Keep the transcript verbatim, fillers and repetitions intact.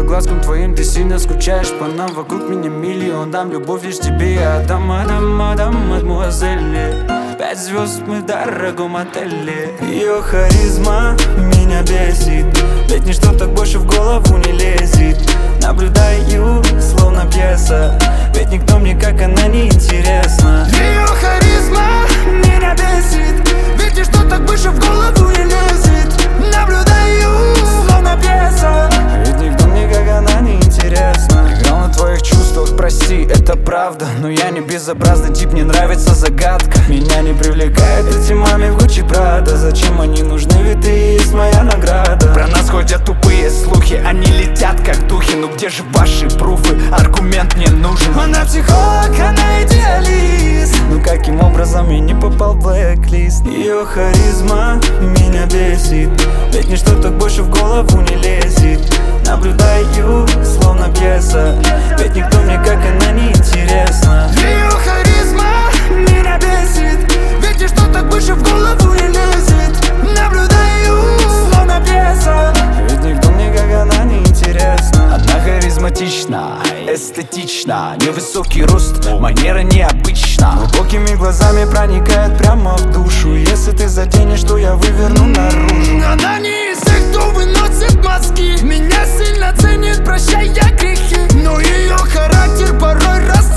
глазкам твоим ты сильно скучаешь по нам. Вокруг меня миллион, дам любовь лишь тебе я отдам, отдам, отдам, мадемуазель. Пять звезд мы в дорогом отеле. Ее харизма меня бесит, ведь ничто так больше в голову не лезет. Наблюдаю, словно пьеса, ведь никто мне как она не интересна. Ее харизма меня бесит, ведь ничто так больше в голову не лезет. Наблюдаю, словно пьеса, ведь никто мне как она не интересна. Играл на твоих чувствах, прости, это правда, но я не безобразный тип, мне нравится загадка. Меня не привлекает эти маме в Гуччи Прада. Зачем они нужны, ведь ты и есть моя награда. Про нас ходят тупые слухи, они летят как духи. Ну где же ваши пруфы, аргумент мне нужен. Она психолог, она идеалист, ну каким образом я не попал в блэк-лист? Ее харизма меня бесит, ведь ничто так больше в голову не лезет. Наблюдаю, словно пьеса, ведь никто мне как она не интересна. Ее харизма меня бесит, ведь ничто так больше в голову не лезет. Наблюдаю, словно пьеса, ведь никто мне как она не интересна. Она харизматична, эстетична, невысокий рост, манера необычна. Глубокими глазами проникает прямо в душу. Если ты заденешь, то я выверну наружу. Она не из тех, кто выносит мозги, меня сильно ценит, прощая грехи, но ее характер порой раз